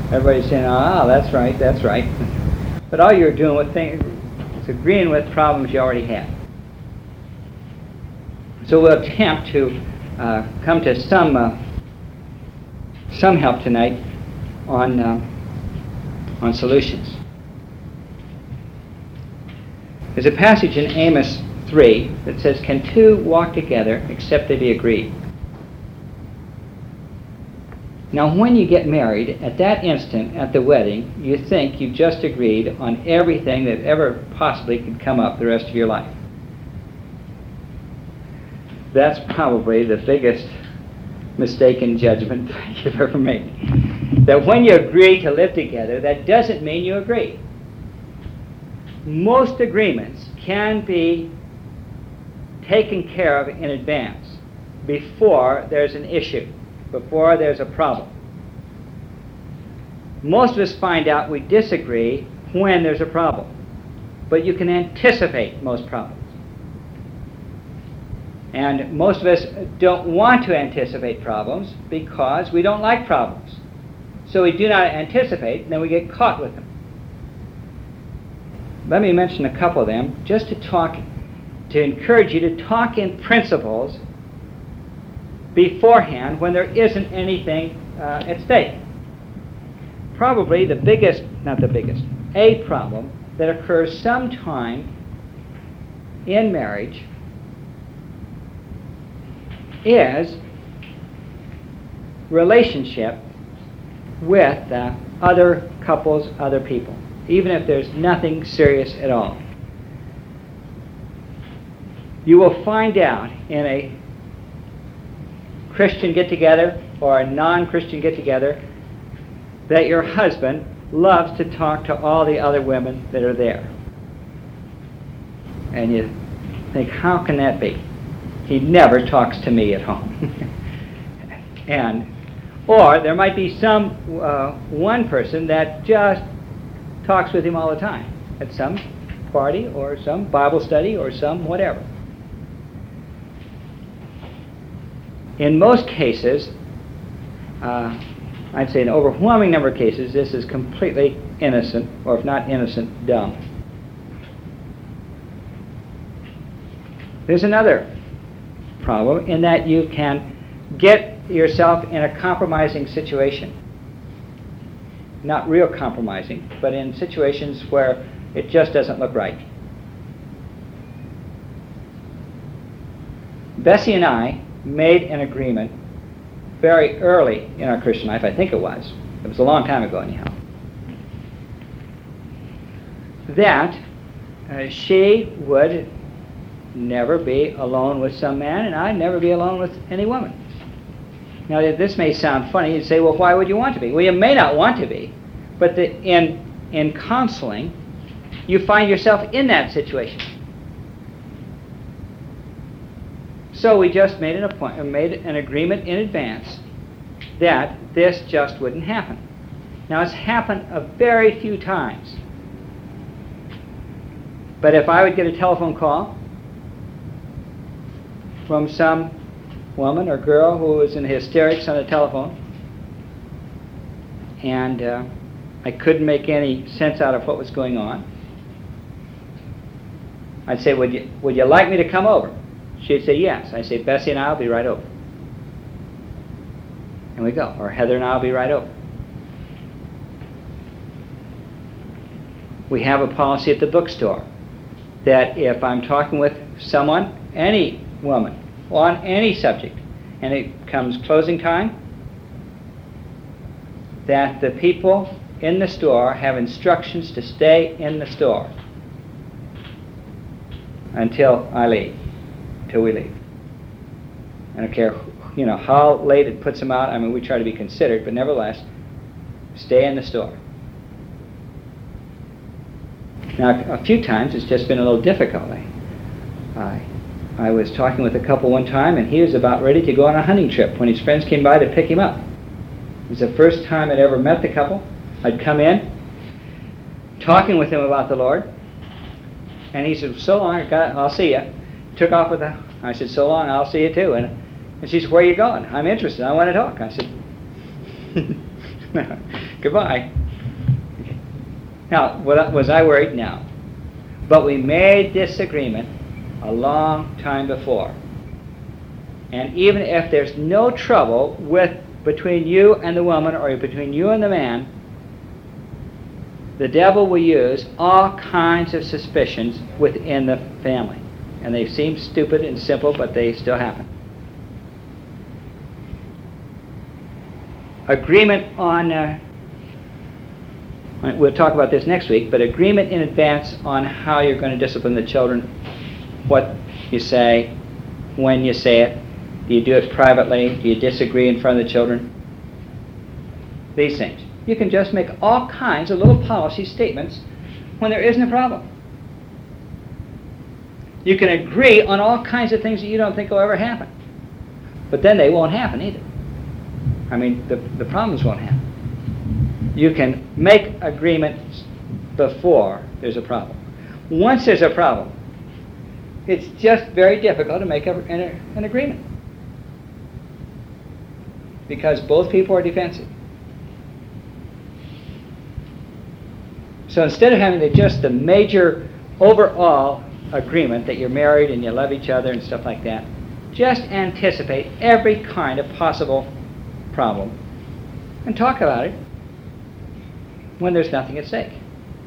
Everybody's saying, that's right, that's right. But all you're doing with things is agreeing with problems you already have. So we'll attempt to come to some help tonight on solutions. There's a passage in Amos 3 that says, "Can two walk together except they be agreed?" Now, when you get married, at that instant, at the wedding, you think you've just agreed on everything that ever possibly could come up the rest of your life. That's probably the biggest mistaken judgment you've ever made. That when you agree to live together, that doesn't mean you agree. Most agreements can be taken care of in advance, before there's an issue, before there's a problem. Most of us find out we disagree when there's a problem, but you can anticipate most problems. And most of us don't want to anticipate problems because we don't like problems. So we do not anticipate, and then we get caught with them. Let me mention a couple of them, just to encourage you to talk in principles beforehand when there isn't anything at stake. Probably a problem that occurs sometime in marriage is relationship with other couples, other people, even if there's nothing serious at all. You will find out in a Christian get-together or a non-Christian get-together that your husband loves to talk to all the other women that are there. And you think, how can that be? He never talks to me at home. Or there might be some one person that just talks with him all the time at some party or some Bible study or some whatever. In most cases, I'd say an overwhelming number of cases, this is completely innocent, or if not innocent, dumb. There's another problem in that you can get yourself in a compromising situation. Not real compromising, but in situations where it just doesn't look right. Bessie and I made an agreement very early in our Christian life, I think it was. It was a long time ago anyhow. That she would never be alone with some man, and I'd never be alone with any woman. Now, this may sound funny. You'd say, well, why would you want to be? Well, you may not want to be, but in counseling, you find yourself in that situation. So we just made an agreement in advance that this just wouldn't happen. Now, it's happened a very few times. But if I would get a telephone call from some woman or girl who was in hysterics on the telephone, and I couldn't make any sense out of what was going on, I'd say, would you like me to come over? She'd say, yes. I'd say, Bessie and I will be right over. And we go. Or Heather and I will be right over. We have a policy at the bookstore that if I'm talking with someone, any woman, on any subject, and it comes closing time, that the people in the store have instructions to stay in the store until I leave, till we leave. I don't care, how late it puts them out. I mean, we try to be considerate, but nevertheless, stay in the store. Now, a few times it's just been a little difficult. I was talking with a couple one time, and he was about ready to go on a hunting trip when his friends came by to pick him up. It was the first time I'd ever met the couple. I'd come in, talking with him about the Lord, and he said, so long, I'll see you. Took off with her. I said, so long, I'll see you too. And she said, where are you going? I'm interested. I want to talk. I said, Goodbye. Okay. Now, was I worried? No. But we made this agreement a long time before. And even if there's no trouble between you and the woman or between you and the man, the devil will use all kinds of suspicions within the family. And they seem stupid and simple, but they still happen. Agreement on, we'll talk about this next week, but agreement in advance on how you're going to discipline the children, what you say, when you say it. Do you do it privately? Do you disagree in front of the children? These things. You can just make all kinds of little policy statements when there isn't a problem. You can agree on all kinds of things that you don't think will ever happen. But then they won't happen either. I mean, the problems won't happen. You can make agreements before there's a problem. Once there's a problem, it's just very difficult to make an agreement. Because both people are defensive. So instead of having just the major overall agreement that you're married and you love each other and stuff like that, just anticipate every kind of possible problem and talk about it when there's nothing at stake.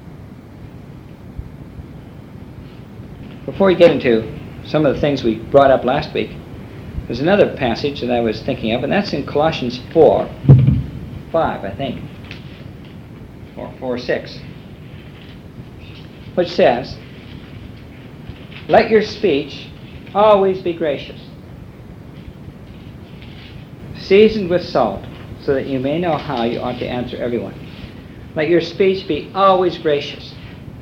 Before we get into some of the things we brought up last week, there's another passage that I was thinking of, and that's in Colossians 4:5, I think, or 4:6, which says, "Let your speech always be gracious, seasoned with salt, so that you may know how you ought to answer everyone." Let your speech be always gracious.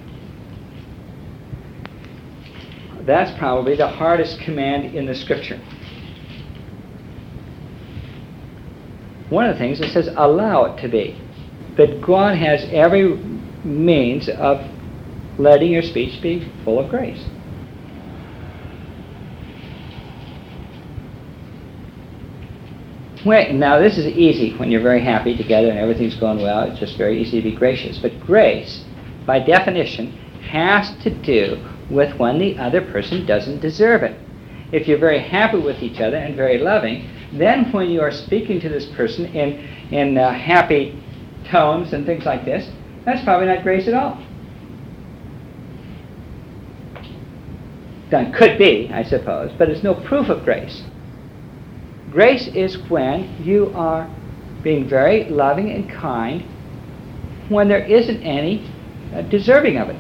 That's probably the hardest command in the Scripture. One of the things it says, allow it to be. That God has every means of letting your speech be full of grace. Now this is easy when you're very happy together and everything's going well. It's just very easy to be gracious. But grace, by definition, has to do with when the other person doesn't deserve it. If you're very happy with each other and very loving, then when you are speaking to this person in happy tones and things like this, that's probably not grace at all. Done could be, I suppose, but it's no proof of grace. Grace is when you are being very loving and kind when there isn't any deserving of it.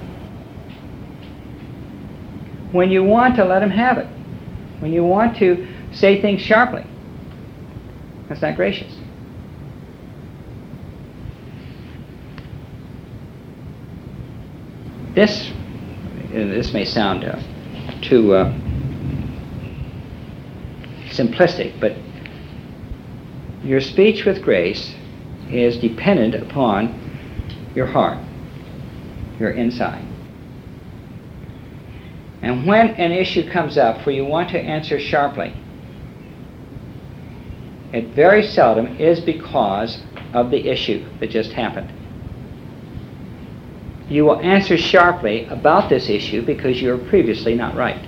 When you want to let them have it. When you want to say things sharply. That's not gracious. This may sound too simplistic, but your speech with grace is dependent upon your heart, your inside. And when an issue comes up where you want to answer sharply, it very seldom is because of the issue that just happened. You will answer sharply about this issue because you were previously not right.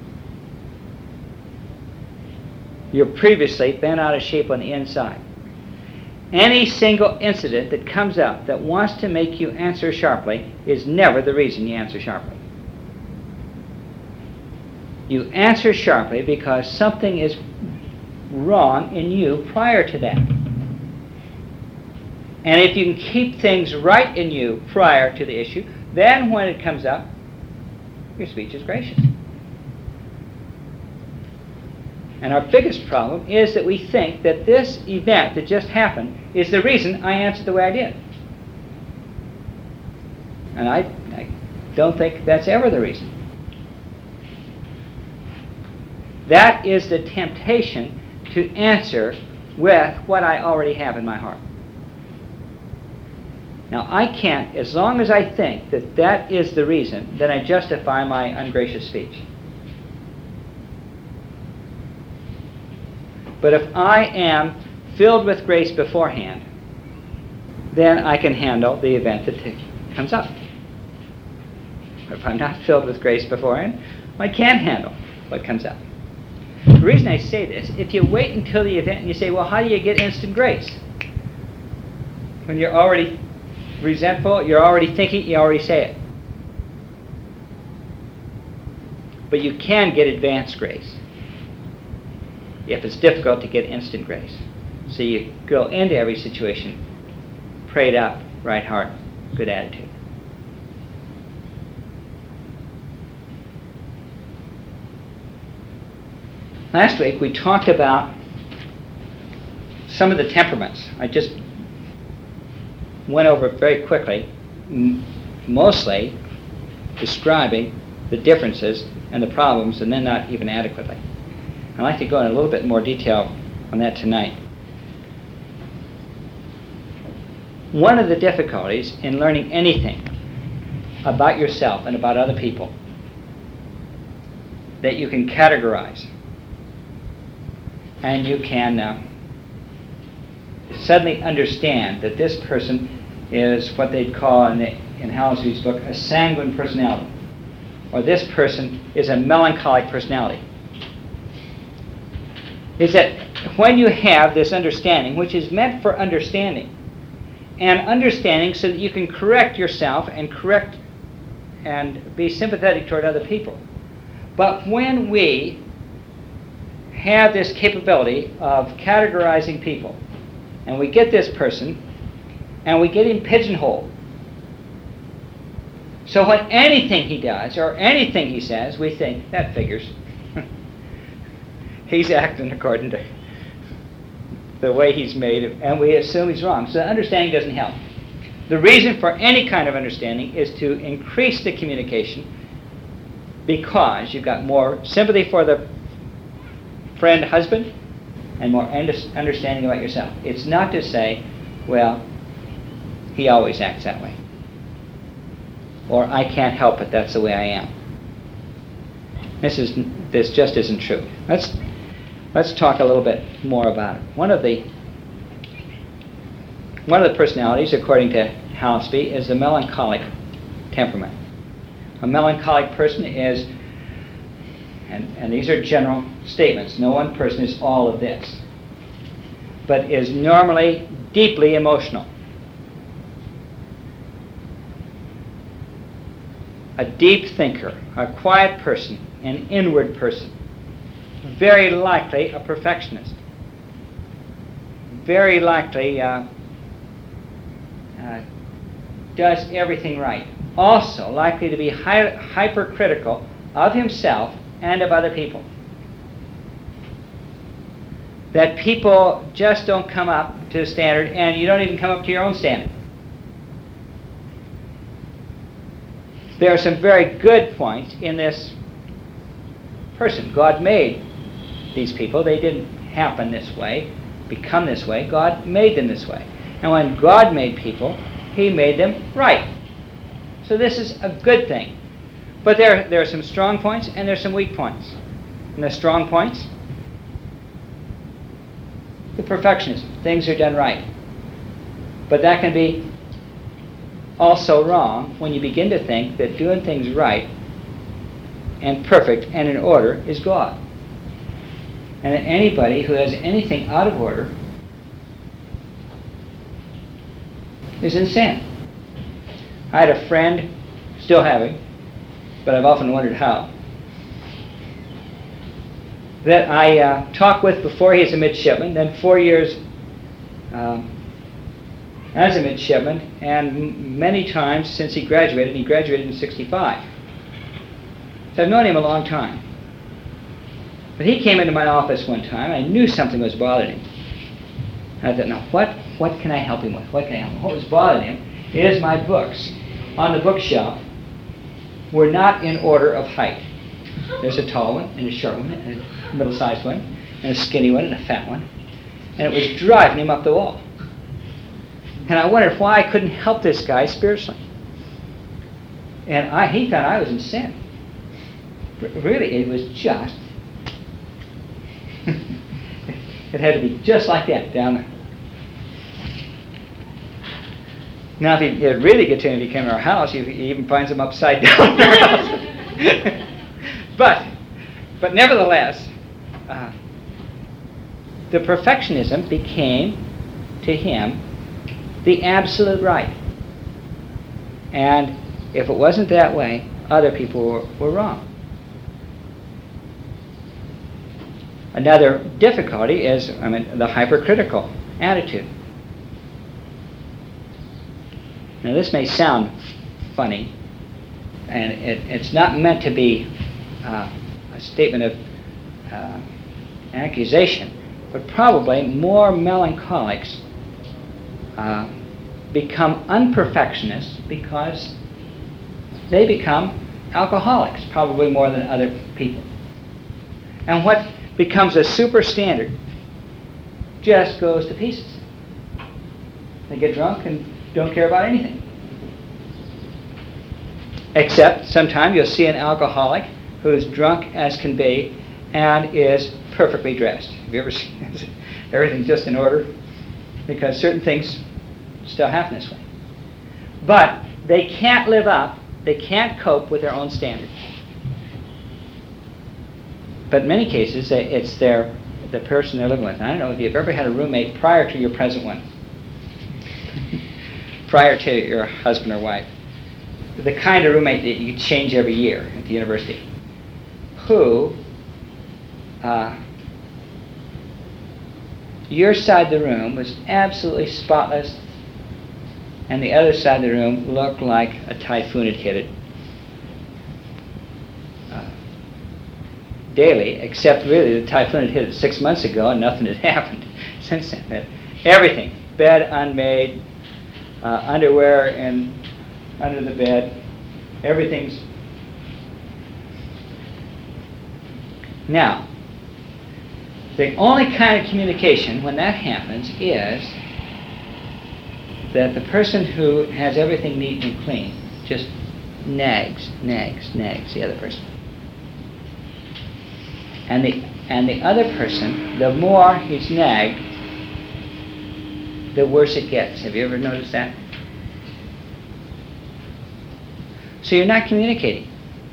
You're previously bent out of shape on the inside. Any single incident that comes up that wants to make you answer sharply is never the reason you answer sharply. You answer sharply because something is wrong in you prior to that. And if you can keep things right in you prior to the issue, then when it comes up, your speech is gracious. And our biggest problem is that we think that this event that just happened is the reason I answered the way I did. And I don't think that's ever the reason. That is the temptation to answer with what I already have in my heart. Now I can't, as long as I think that that is the reason, then I justify my ungracious speech. But if I am filled with grace beforehand, then I can handle the event that comes up. If I'm not filled with grace beforehand, I can't handle what comes up. The reason I say this, if you wait until the event and you say, well, how do you get instant grace? When you're already resentful, you're already thinking, you already say it. But you can get advanced grace if it's difficult to get instant grace. So you go into every situation prayed up, right heart, good attitude. Last week we talked about some of the temperaments. I just went over it very quickly, mostly describing the differences and the problems, and then not even adequately. I'd like to go in a little bit more detail on that tonight. One of the difficulties in learning anything about yourself and about other people that you can categorize, and you can suddenly understand that this person is what they'd call in Halsey's book a sanguine personality, or this person is a melancholic personality, is that when you have this understanding, which is meant for understanding, and understanding so that you can correct yourself and correct and be sympathetic toward other people. But when we have this capability of categorizing people, and we get this person, and we get him pigeonholed, so when anything he does or anything he says, we think, that figures. He's acting according to the way he's made, and we assume he's wrong. So understanding doesn't help. The reason for any kind of understanding is to increase the communication, because you've got more sympathy for the friend husband and more understanding about yourself. It's not to say, well, he always acts that way, or I can't help it, that's the way I am. This just isn't true. Let's talk a little bit more about it. One of the personalities, according to Halsby, is the melancholic temperament. A melancholic person is, and these are general statements, no one person is all of this, but is normally deeply emotional. A deep thinker, a quiet person, an inward person, very likely a perfectionist, very likely does everything right, also likely to be hypercritical of himself and of other people. That people just don't come up to the standard, and you don't even come up to your own standard. There are some very good points in this person. God made these people. They didn't happen this way, become this way. God made them this way. And when God made people, He made them right. So this is a good thing. But there are some strong points and there's some weak points. And the strong points, the perfectionism. Things are done right. But that can be also wrong when you begin to think that doing things right and perfect and in order is God. And that anybody who has anything out of order is in sin. I had a friend, still having, but I've often wondered how, that I talked with before he was a midshipman, then 4 years as a midshipman, and many times since he graduated. He graduated in 65. So I've known him a long time. But he came into my office one time. I knew something was bothering him. I thought, now what can I help him with? What can I help him? What was bothering him is my books on the bookshelf were not in order of height. There's a tall one, and a short one, and a middle-sized one, and a skinny one, and a fat one. And it was driving him up the wall. And I wondered why I couldn't help this guy spiritually. And he thought I was in sin. Really, it was just... it had to be just like that down there. Now, if he'd really get to him, if he came to our house, he even finds him upside down in our house. But nevertheless, the perfectionism became, to him, the absolute right. And if it wasn't that way, other people were wrong. Another difficulty is, the hypercritical attitude. Now, this may sound funny, and it's not meant to be a statement of accusation, but probably more melancholics become unperfectionists because they become alcoholics, probably more than other people. And what becomes a super standard just goes to pieces. They get drunk and don't care about anything. Except sometime you'll see an alcoholic who is drunk as can be and is perfectly dressed. Have you ever seen everything just in order? Because certain things still happen this way. But they can't live up, they can't cope with their own standards. But in many cases, it's the person they're living with. I don't know if you've ever had a roommate prior to your present one, prior to your husband or wife, the kind of roommate that you change every year at the university, who your side of the room was absolutely spotless, and the other side of the room looked like a typhoon had hit it. Daily, except really the typhoon had hit it 6 months ago and nothing had happened since then. Everything, bed unmade, underwear under the bed, everything's... Now, the only kind of communication when that happens is that the person who has everything neat and clean just nags the other person. And the other person, the more he's nagged, the worse it gets. Have you ever noticed that? So you're not communicating.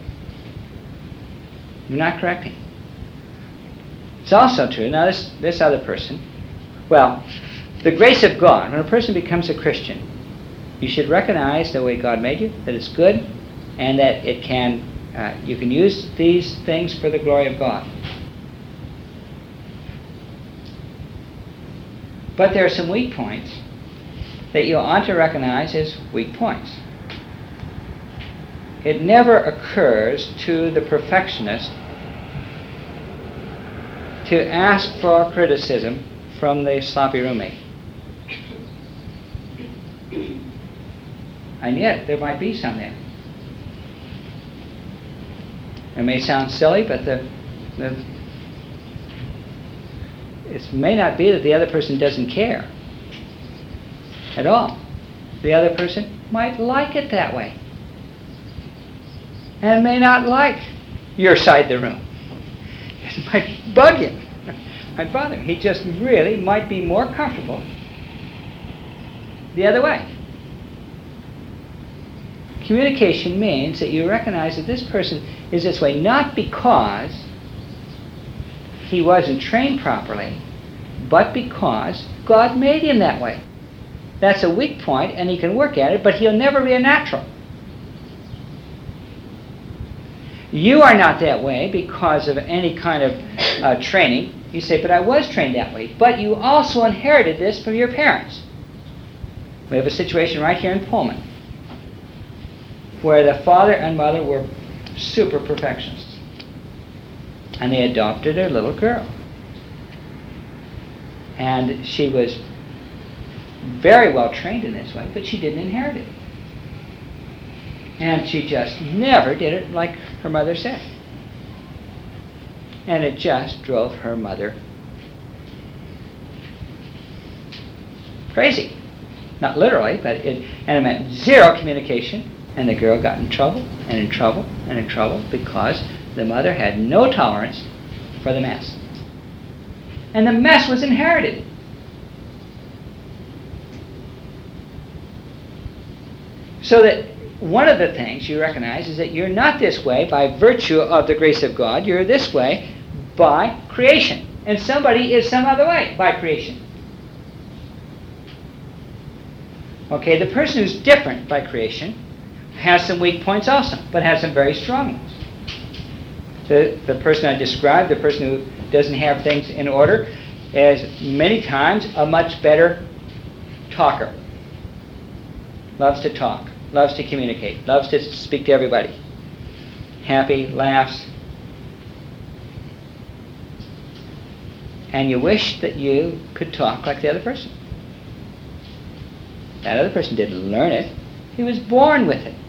You're not correcting. It's also true, now this other person, well, the grace of God, when a person becomes a Christian, you should recognize the way God made you, that it's good, and that it can, you can use these things for the glory of God. But there are some weak points that you ought to recognize as weak points. It never occurs to the perfectionist to ask for criticism from the sloppy roommate. And yet, there might be some there. It may sound silly, but it may not be that the other person doesn't care at all. The other person might like it that way, and may not like your side of the room. It might bug him, might bother him. He just really might be more comfortable the other way. Communication means that you recognize that this person is this way not because he wasn't trained properly, but because God made him that way. That's a weak point, and he can work at it, but he'll never be a natural. You are not that way because of any kind of training. You say, but I was trained that way. But you also inherited this from your parents. We have a situation right here in Pullman where the father and mother were super perfectionists. And they adopted a little girl. And she was very well trained in this way, but she didn't inherit it. And she just never did it like her mother said. And it just drove her mother crazy. Not literally, but it meant zero communication. And the girl got in trouble, and in trouble, and in trouble, because the mother had no tolerance for the mess. And the mess was inherited. So that one of the things you recognize is that you're not this way by virtue of the grace of God. You're this way by creation. And somebody is some other way by creation. Okay, the person who's different by creation has some weak points also, but has some very strong ones. The person I described, the person who doesn't have things in order, is many times a much better talker. Loves to talk, loves to communicate, loves to speak to everybody. Happy, laughs. And you wish that you could talk like the other person. That other person didn't learn it. He was born with it.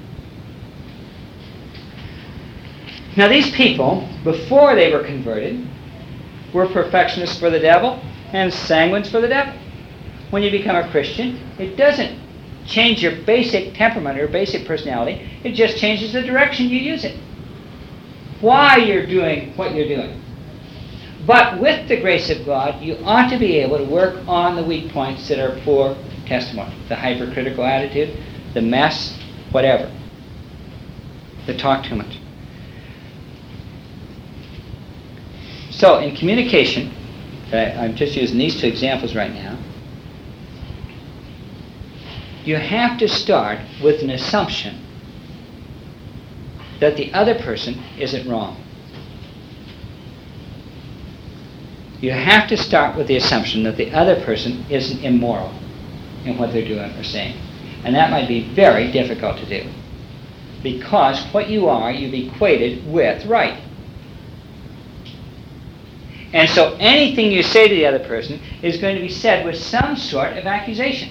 Now these people, before they were converted, were perfectionists for the devil and sanguines for the devil. When you become a Christian, it doesn't change your basic temperament or basic personality. It just changes the direction you use it. Why you're doing what you're doing. But with the grace of God, you ought to be able to work on the weak points that are poor testimony. The hypercritical attitude, the mess, whatever. The talk too much. So in communication, I'm just using these two examples right now, you have to start with an assumption that the other person isn't wrong. You have to start with the assumption that the other person isn't immoral in what they're doing or saying. And that might be very difficult to do. Because what you are, you've equated with right. And so anything you say to the other person is going to be said with some sort of accusation.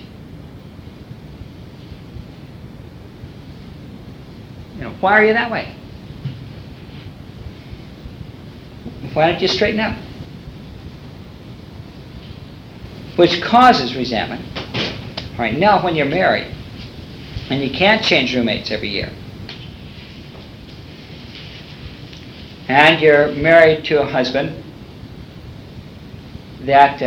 Why are you that way? Why don't you straighten up? Which causes resentment. All right, now when you're married, and you can't change roommates every year, and you're married to a husband that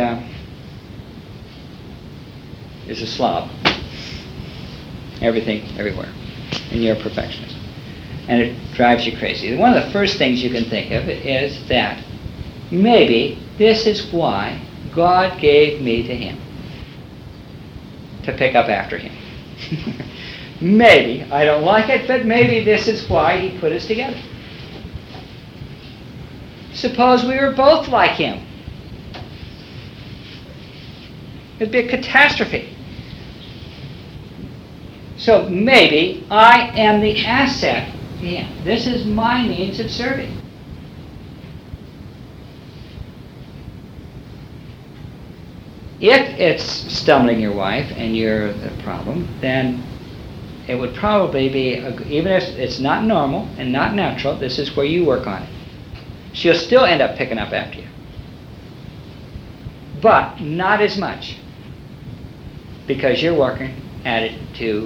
is a slob, everything, everywhere, and you're a perfectionist, and it drives you crazy. One of the first things you can think of is that maybe this is why God gave me to him, to pick up after him. Maybe, I don't like it, but maybe this is why he put us together. Suppose we were both like him. It'd be a catastrophe. So maybe I am the asset to him. This is my means of serving. If it's stumbling your wife and you're the problem, then it would probably be, even if it's not normal and not natural, this is where you work on it. She'll still end up picking up after you. But not as much. Because you're working at it to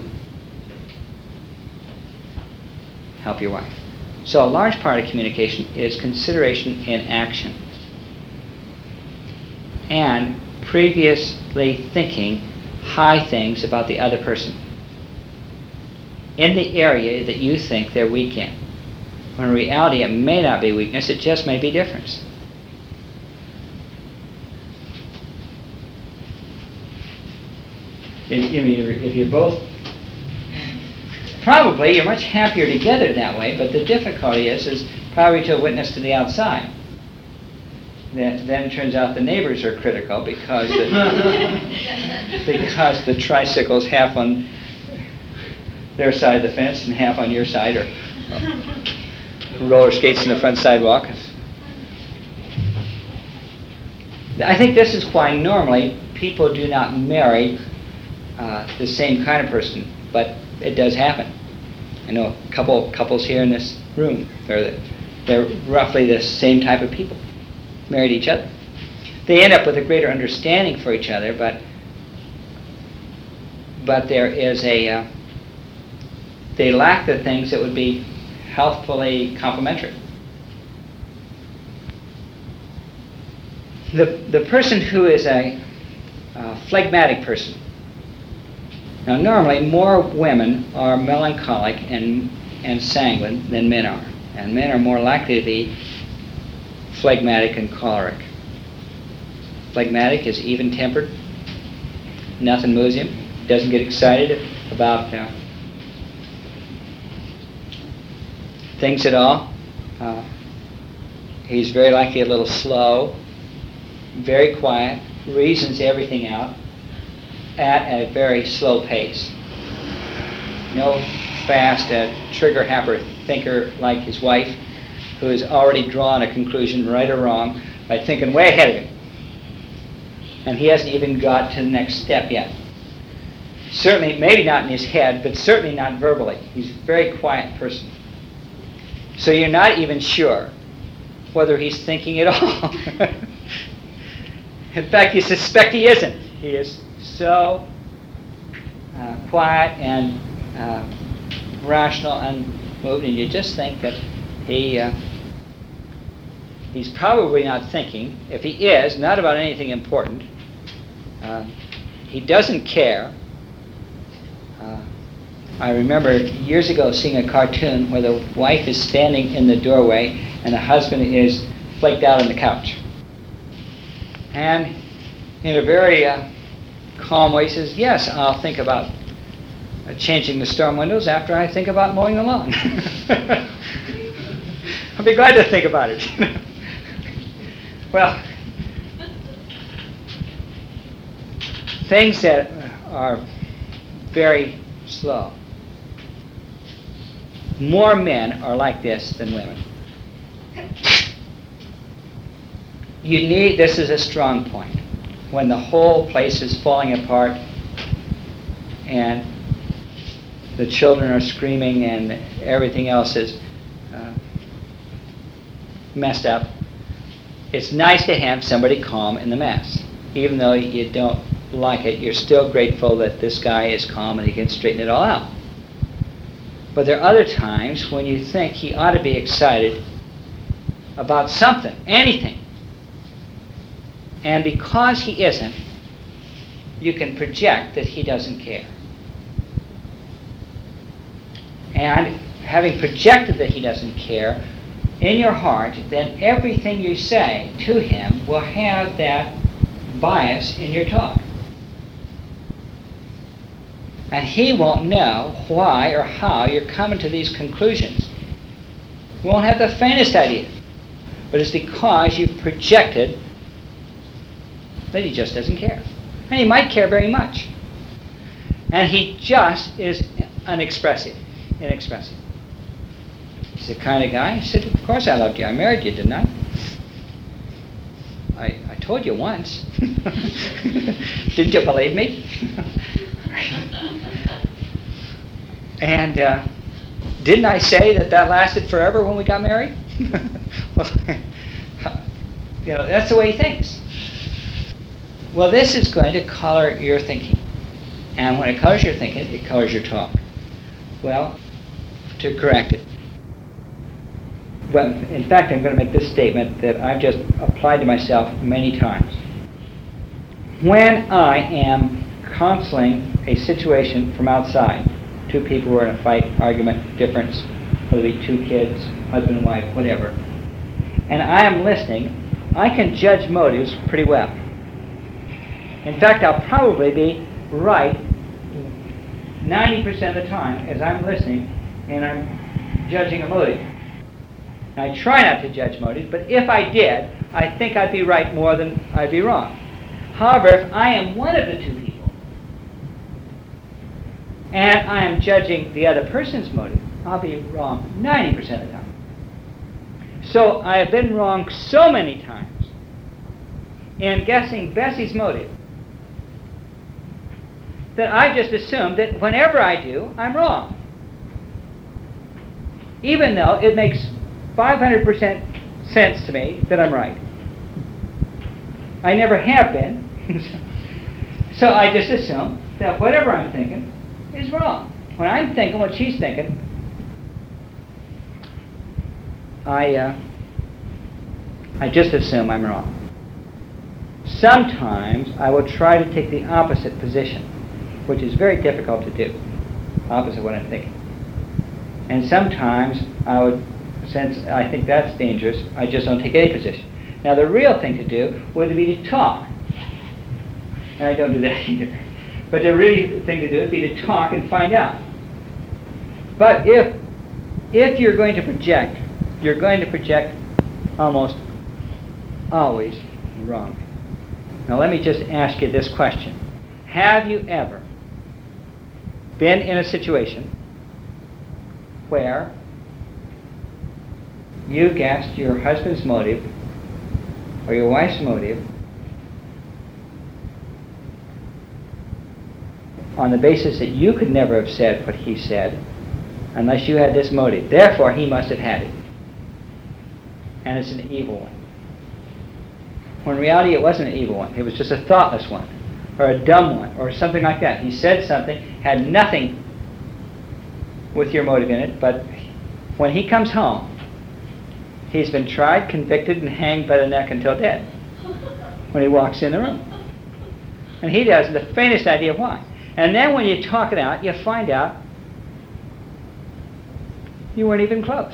help your wife. So a large part of communication is consideration in action. And previously thinking high things about the other person in the area that you think they're weak in. When in reality it may not be weakness, it just may be difference. If you're both, probably you're much happier together that way, but the difficulty is probably to a witness to the outside. Then it turns out the neighbors are critical because the tricycle's half on their side of the fence and half on your side, or roller skates in the front sidewalk. I think this is why normally people do not marry the same kind of person, but it does happen. I know a couple couples here in this room, they're roughly the same type of people. Married each other. They end up with a greater understanding for each other, but there is they lack the things that would be healthfully complementary. The person who is a phlegmatic person Now, normally, more women are melancholic and sanguine than men are. And men are more likely to be phlegmatic and choleric. Phlegmatic is even-tempered. Nothing moves him. Doesn't get excited about things at all. He's very likely a little slow, very quiet, reasons everything out at a very slow pace. No fast, trigger-happy thinker like his wife, who has already drawn a conclusion, right or wrong, by thinking way ahead of him. And he hasn't even got to the next step yet. Certainly, maybe not in his head, but certainly not verbally. He's a very quiet person. So you're not even sure whether he's thinking at all. In fact, you suspect he isn't. He is so quiet and rational and moved, and you just think that he's probably not thinking. If he is, not about anything important. He doesn't care. I remember years ago seeing a cartoon where the wife is standing in the doorway and the husband is flaked out on the couch. And in a very calm way he says, yes, I'll think about changing the storm windows after I think about mowing the lawn. I'll be glad to think about it. Well, things that are very slow. More men are like this than women. This is a strong point. When the whole place is falling apart and the children are screaming and everything else is messed up, it's nice to have somebody calm in the mess. Even though you don't like it, you're still grateful that this guy is calm and he can straighten it all out. But there are other times when you think he ought to be excited about something, anything. And because he isn't, you can project that he doesn't care. And having projected that he doesn't care in your heart, then everything you say to him will have that bias in your talk. And he won't know why or how you're coming to these conclusions. He won't have the faintest idea. But it's because you've projected that he just doesn't care. And he might care very much. And he just is inexpressive. He's the kind of guy, he said, of course I loved you. I married you, didn't I? I told you once. Didn't you believe me? And didn't I say that lasted forever when we got married? Well, that's the way he thinks. Well, this is going to color your thinking. And when it colors your thinking, it colors your talk. Well, to correct it. Well, in fact, I'm going to make this statement that I've just applied to myself many times. When I am counseling a situation from outside, two people who are in a fight, argument, difference, whether it be two kids, husband and wife, whatever, and I am listening, I can judge motives pretty well. In fact, I'll probably be right 90% of the time as I'm listening and I'm judging a motive. I try not to judge motives, but if I did, I think I'd be right more than I'd be wrong. However, if I am one of the two people, and I am judging the other person's motive, I'll be wrong 90% of the time. So I have been wrong so many times in guessing Bessie's motive that I just assumed that whenever I do, I'm wrong. Even though it makes 500% sense to me that I'm right. I never have been. So I just assume that whatever I'm thinking is wrong. When I'm thinking what she's thinking, I just assume I'm wrong. Sometimes I will try to take the opposite position. which is very difficult to do, opposite what I'm thinking. And sometimes since I think that's dangerous, I just don't take any position. Now the real thing to do would be to talk. And I don't do that either. But the real thing to do would be to talk and find out. But if you're going to project, you're going to project almost always wrong. Now let me just ask you this question. Have you ever been in a situation where you guessed your husband's motive or your wife's motive on the basis that you could never have said what he said unless you had this motive? Therefore, he must have had it. And it's an evil one. When in reality, it wasn't an evil one. It was just a thoughtless one, or a dumb one, or something like that. He said something, had nothing with your motive in it, but when he comes home, he's been tried, convicted, and hanged by the neck until dead when he walks in the room. And he doesn't the faintest idea why. And then when you talk it out, you find out you weren't even close.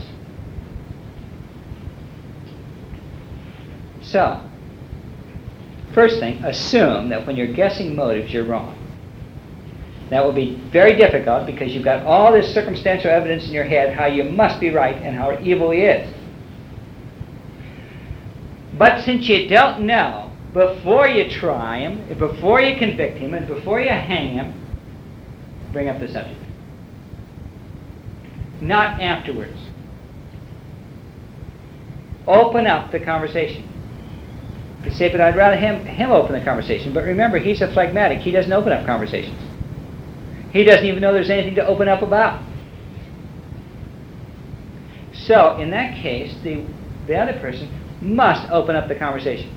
So, first thing, assume that when you're guessing motives, you're wrong. That will be very difficult because you've got all this circumstantial evidence in your head how you must be right and how evil he is. But since you don't know, before you try him, before you convict him, and before you hang him, bring up the subject. Not afterwards. Open up the conversation. You say, but I'd rather him open the conversation. But remember, he's a phlegmatic. He doesn't open up conversations. He doesn't even know there's anything to open up about. So, in that case, the other person must open up the conversation.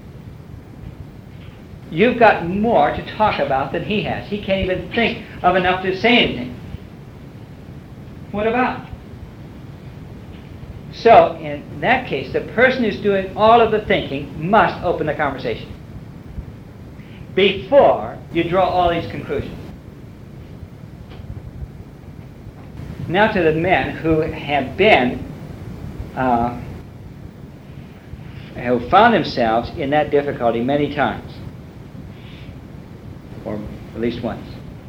You've got more to talk about than he has. He can't even think of enough to say anything. What about? So, in that case, the person who's doing all of the thinking must open the conversation before you draw all these conclusions. Now to the men who have been, who found themselves in that difficulty many times, or at least once.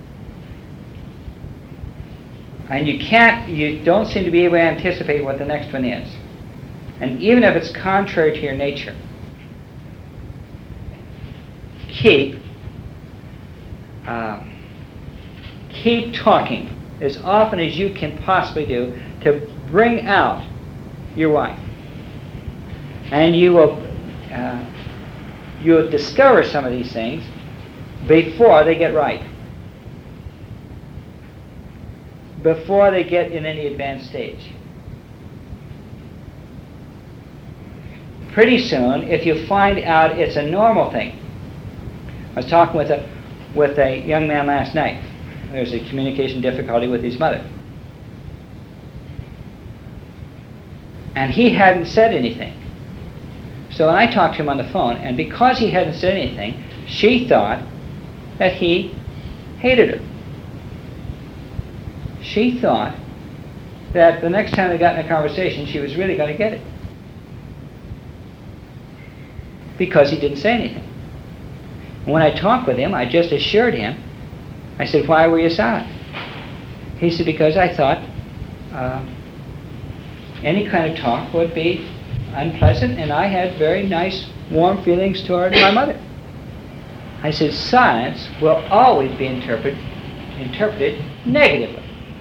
And you don't seem to be able to anticipate what the next one is. And even if it's contrary to your nature, keep talking as often as you can possibly do to bring out your wife. And you'll discover some of these things before they get right. Before they get in any advanced stage. Pretty soon, if you find out it's a normal thing. I was talking with a young man last night. There's a communication difficulty with his mother. And he hadn't said anything. So I talked to him on the phone, and because he hadn't said anything, she thought that he hated her. She thought that the next time they got in a conversation, she was really going to get it. Because he didn't say anything. And when I talked with him, I just assured him, I said, why were you silent? He said, because I thought any kind of talk would be unpleasant, and I had very nice, warm feelings toward my mother. I said, silence will always be interpreted negatively.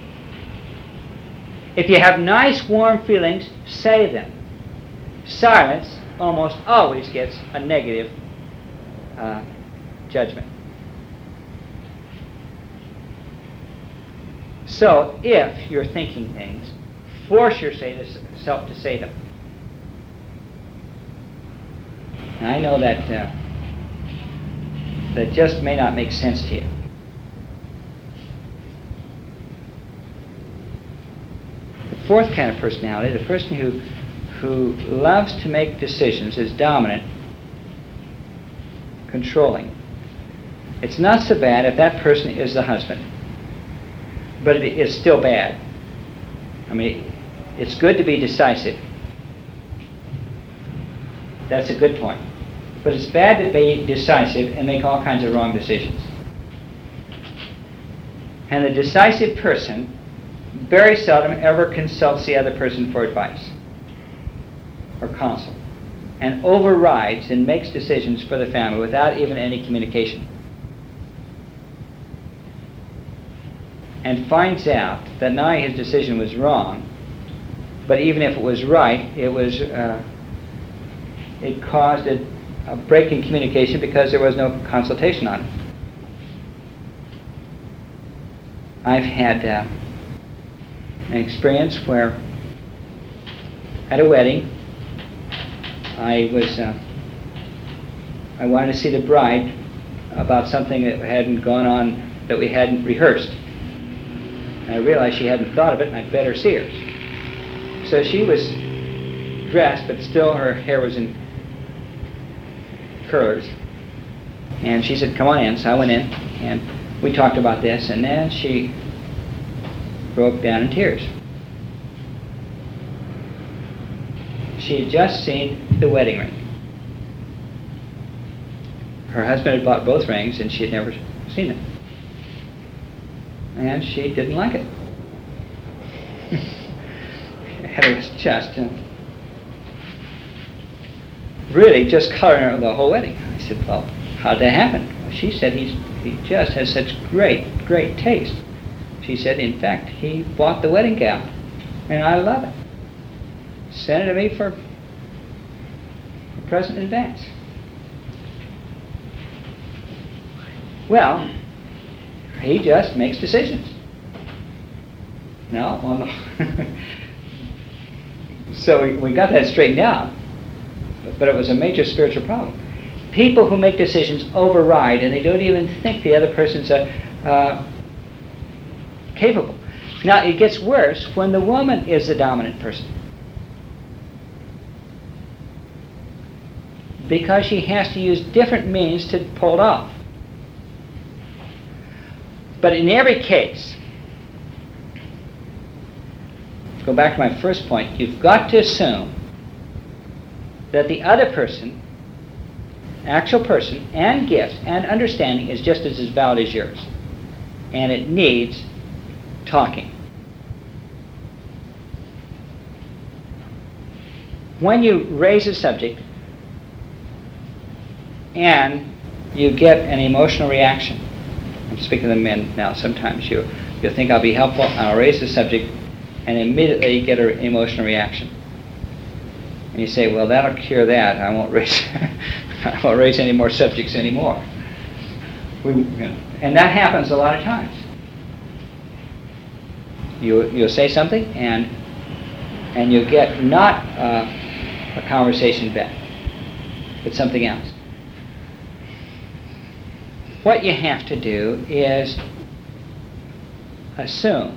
If you have nice, warm feelings, say them. Silence almost always gets a negative judgment. So, if you're thinking things, force yourself to say them. And I know that that just may not make sense to you. The fourth kind of personality, the person who loves to make decisions, is dominant, controlling, It's not so bad if that person is the husband, but it is still bad. I mean, it's good to be decisive. That's a good point. But it's bad to be decisive and make all kinds of wrong decisions. And the decisive person very seldom ever consults the other person for advice or counsel, and overrides and makes decisions for the family without even any communication. And finds out that not only his decision was wrong, but even if it was right, it caused a break in communication because there was no consultation on it. I've had an experience where at a wedding I wanted to see the bride about something that hadn't gone on, that we hadn't rehearsed. And I realized she hadn't thought of it, and I'd better see her. So she was dressed, but still her hair was in curlers. And she said, "Come on in." So I went in, and we talked about this, and then she broke down in tears. She had just seen the wedding ring. Her husband had bought both rings, and she had never seen them. And she didn't like it. It was just really just coloring the whole wedding. I said, "Well, how'd that happen?" She said, he just has such great taste. She said, "In fact, he bought the wedding gown, and I love it. Sent it to me for a present in advance." Well, he just makes decisions. No, well, no. So we got that straightened out, but it was a major spiritual problem. People who make decisions override, and they don't even think the other person's capable. Now, it gets worse when the woman is the dominant person, because she has to use different means to pull it off. But in every case, go back to my first point, you've got to assume that the other person, actual person, and gift and understanding is just as valid as yours. And it needs talking. When you raise a subject and you get an emotional reaction, I'm speaking to the men now, sometimes you'll think I'll be helpful, and I'll raise the subject, and immediately you get an emotional reaction. And you say, "Well, that'll cure that. I won't raise I won't raise any more subjects anymore." And that happens a lot of times. You'll say something, and you'll get not a conversation back, but something else. What you have to do is assume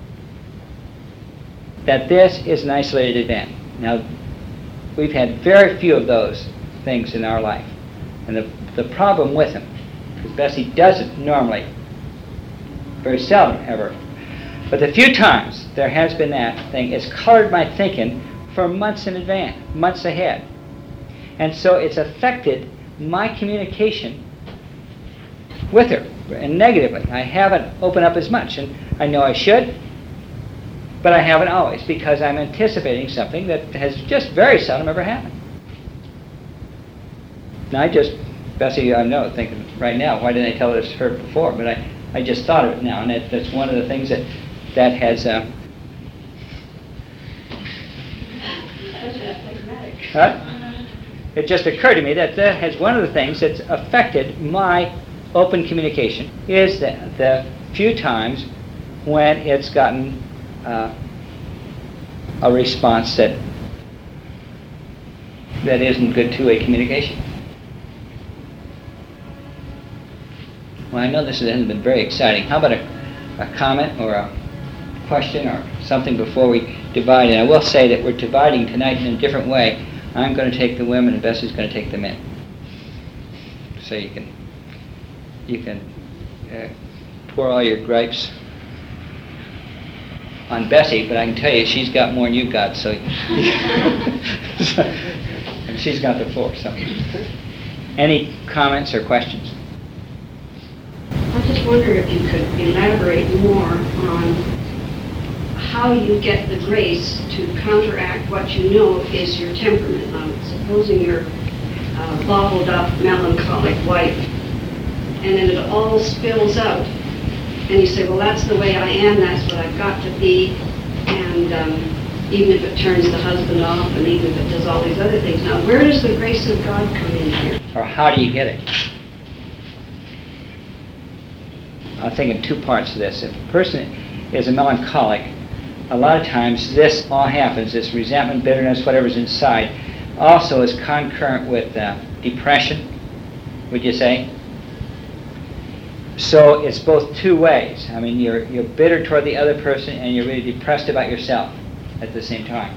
that this is an isolated event. Now, we've had very few of those things in our life. And the problem with them, because Bessie does it normally, very seldom ever, but the few times there has been that thing, it's colored my thinking for months in advance, months ahead. And so it's affected my communication with her, and negatively. I haven't opened up as much, and I know I should, but I haven't always, because I'm anticipating something that has just very seldom ever happened. Now Bessie, I know, thinking right now, why didn't I tell her before? But I just thought of it now, and that's one of the things that has... It just occurred to me that has one of the things that's affected my open communication is the few times when it's gotten a response that isn't good two-way communication. Well, I know this hasn't been very exciting. How about a comment or a question or something before we divide? And I will say that we're dividing tonight in a different way. I'm going to take the women and Bessie's going to take the men. So you can you can pour all your gripes on Bessie, but I can tell you she's got more than you've got, so and she's got the floor. So, any comments or questions? I just wonder if you could elaborate more on how you get the grace to counteract what you know is your temperament. Now, supposing you're a bottled up, melancholic wife, and then it all spills out, and you say, well, that's the way I am, that's what I've got to be, and even if it turns the husband off, and even if it does all these other things. Now, where does the grace of God come in here? Or how do you get it? I'm thinking two parts to this. If a person is a melancholic, a lot of times this all happens, this resentment, bitterness, whatever's inside, also is concurrent with depression, would you say? So it's both two ways. I mean, you're bitter toward the other person and you're really depressed about yourself at the same time.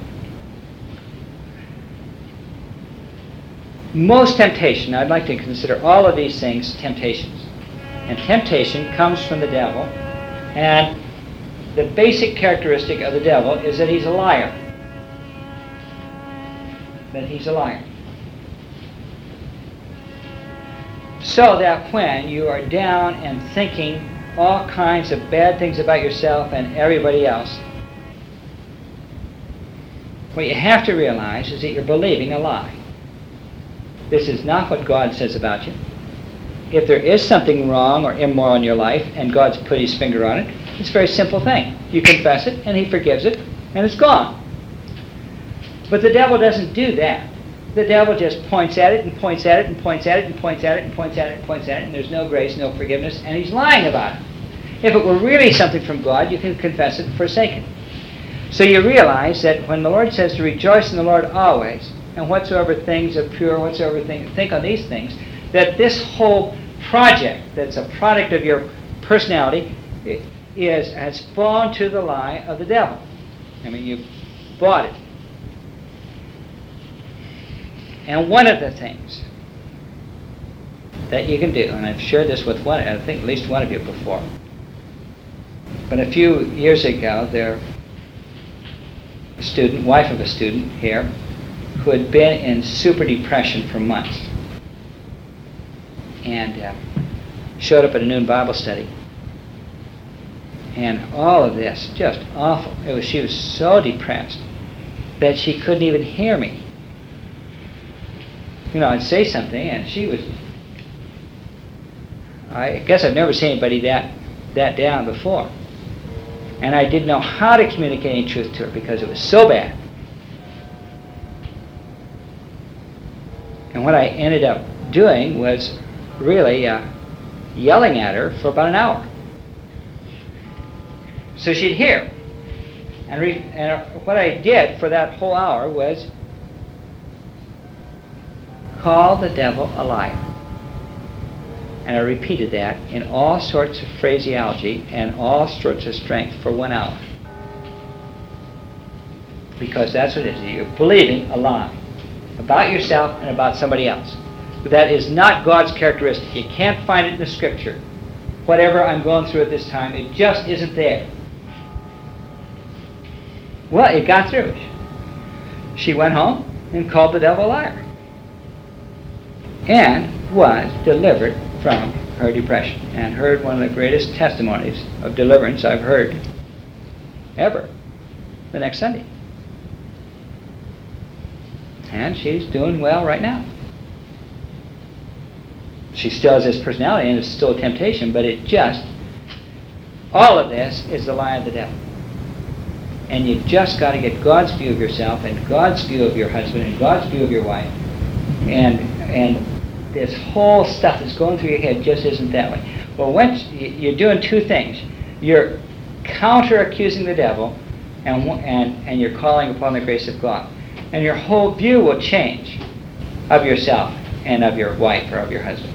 Most temptation, I'd like to consider all of these things temptations. And temptation comes from the devil, and the basic characteristic of the devil is that he's a liar. That he's a liar. So that when you are down and thinking all kinds of bad things about yourself and everybody else, what you have to realize is that you're believing a lie. This is not what God says about you. If there is something wrong or immoral in your life and God's put his finger on it, it's a very simple thing. You confess it and he forgives it and it's gone. But the devil doesn't do that. The devil just points at it and points at it and points at it and points at it and points at it and points at it, and there's no grace, no forgiveness, and he's lying about it. If it were really something from God, you can confess it and forsake it. So you realize that when the Lord says to rejoice in the Lord always, and whatsoever things are pure, whatsoever things, think on these things, that this whole project that's a product of your personality has fallen to the lie of the devil. I mean, you bought it. And one of the things that you can do, and I've shared this with I think at least one of you before, but a few years ago, there a student, wife of a student here, who had been in super depression for months, and showed up at a noon Bible study. And all of this, just awful. She was so depressed that she couldn't even hear me. You know, I'd say something, and she was... I guess I've never seen anybody that down before. And I didn't know how to communicate any truth to her because it was so bad. And what I ended up doing was really yelling at her for about an hour. So she'd hear. And what I did for that whole hour was call the devil a liar. And I repeated that in all sorts of phraseology and all sorts of strength for 1 hour. Because that's what it is. You're believing a lie about yourself and about somebody else. But that is not God's characteristic. You can't find it in the Scripture. Whatever I'm going through at this time, it just isn't there. Well, it got through. She went home and called the devil a liar. And was delivered from her depression. And heard one of the greatest testimonies of deliverance I've heard ever the next Sunday. And she's doing well right now. She still has this personality and it's still a temptation, but all of this is the lie of the devil. And you've just got to get God's view of yourself and God's view of your husband and God's view of your wife. And this whole stuff that's going through your head just isn't that way. Well, once you're doing two things. You're counter-accusing the devil and you're calling upon the grace of God. And your whole view will change of yourself and of your wife or of your husband.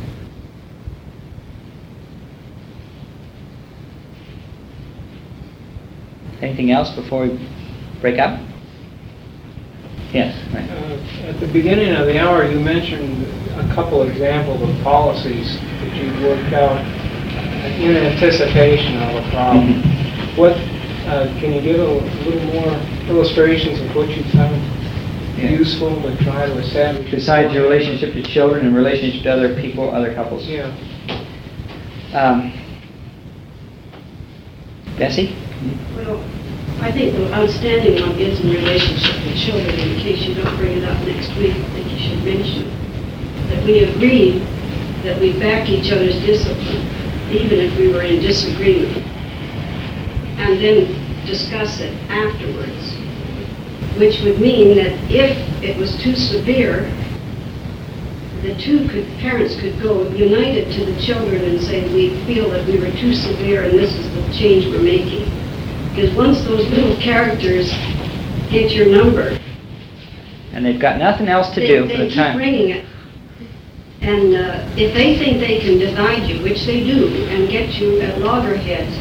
Anything else before we break up? Yes. Right. At the beginning of the hour, you mentioned a couple examples of policies that you've worked out in anticipation of a problem. What can you give a little more illustrations of what you found useful to try to establish? Besides your relationship to children and relationship to other people, other couples. Yeah. Bessie? Well, I think the outstanding one is in relationship with children. In case you don't bring it up next week, I think you should mention that we agreed that we back each other's discipline, even if we were in disagreement, and then discuss it afterwards, which would mean that if it was too severe, the parents could go united to the children and say, we feel that we were too severe and this is the change we're making. Because once those little characters get your number, and they've got nothing else to do for the time. They keep bringing it. And if they think they can divide you, which they do, and get you at loggerheads,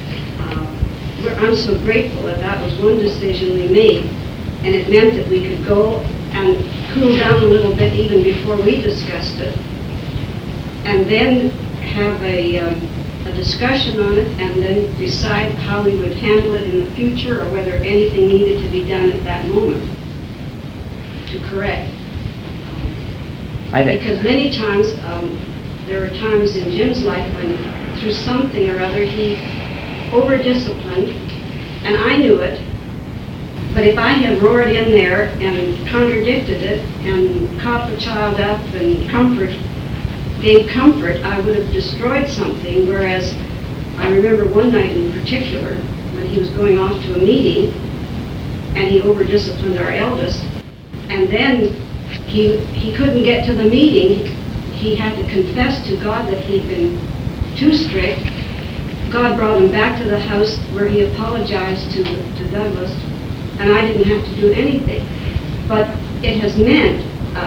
I'm so grateful that was one decision we made, and it meant that we could go and cool down a little bit even before we discussed it, and then have a discussion on it, and then decide how we would handle it in the future, or whether anything needed to be done at that moment to correct. Because many times, there were times in Jim's life when, through something or other, he over-disciplined, and I knew it, but if I had roared in there and contradicted it and caught the child up and gave comfort, I would have destroyed something, whereas I remember one night in particular when he was going off to a meeting and he over-disciplined our eldest, and then he couldn't get to the meeting. He had to confess to God that he'd been too strict. God brought him back to the house where he apologized to Douglas, and I didn't have to do anything. But it has meant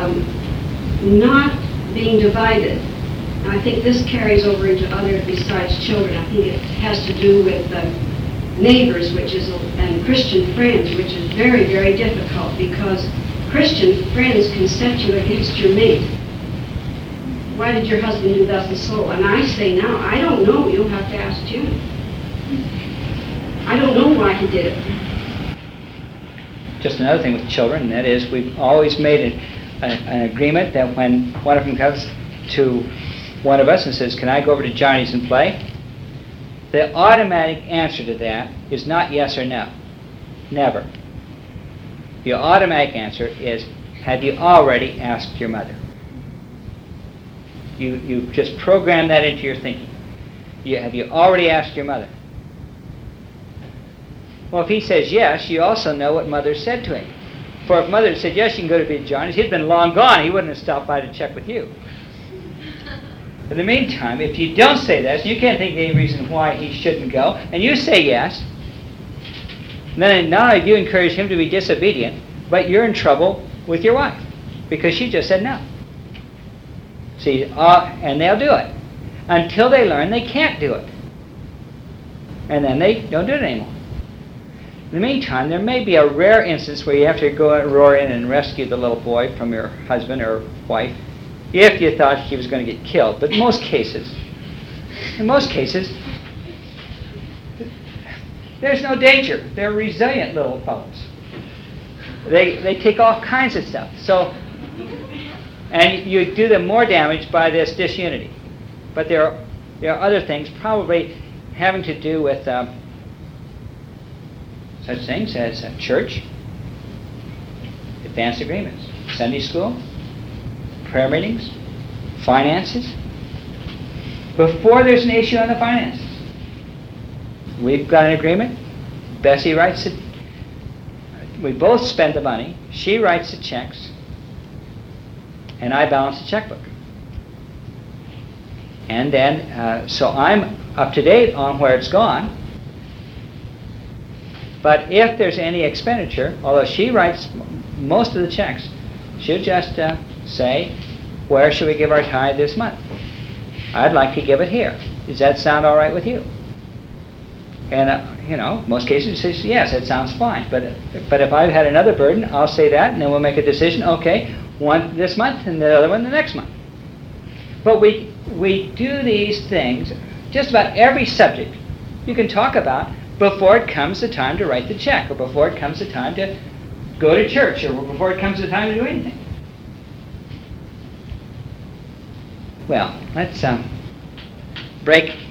not being divided. And I think this carries over into other besides children. I think it has to do with neighbors, and Christian friends, which is very, very difficult, because Christian friends can set you against your mate. Why did your husband do thus and so? And I say now, I don't know. You'll have to ask Jim. I don't know why he did it. Just another thing with children, and that is we've always made an agreement that when one of them comes to one of us and says, can I go over to Johnny's and play? The automatic answer to that is not yes or no. Never. The automatic answer is, have you already asked your mother? You just program that into your thinking. Have you already asked your mother? Well, if he says yes, you also know what mother said to him. For if mother had said yes, you can go to Big Johnny's, he'd been long gone. He wouldn't have stopped by to check with you. In the meantime, if you don't say that, you can't think of any reason why he shouldn't go, and you say yes, then not only do you encourage him to be disobedient, but you're in trouble with your wife because she just said no. See, and they'll do it until they learn they can't do it. And then they don't do it anymore. In the meantime, there may be a rare instance where you have to go and roar in and rescue the little boy from your husband or wife if you thought he was going to get killed. But in most cases, there's no danger. They're resilient little fellows. They take all kinds of stuff. So, and you do them more damage by this disunity. But there are other things, probably having to do with such things as church, advanced agreements, Sunday school, prayer meetings, finances. Before there's an issue on the finances, we've got an agreement. Bessie writes it. We both spend the money. She writes the checks, and I balance the checkbook. And then, so I'm up to date on where it's gone. But if there's any expenditure, although she writes most of the checks, she'll just say, where should we give our tithe this month? I'd like to give it here. Does that sound all right with you? And, most cases she says, yes, that sounds fine. But if I've had another burden, I'll say that, and then we'll make a decision, okay, one this month and the other one the next month. But we do these things, just about every subject you can talk about, before it comes the time to write the check, or before it comes the time to go to church, or before it comes the time to do anything. Well, let's break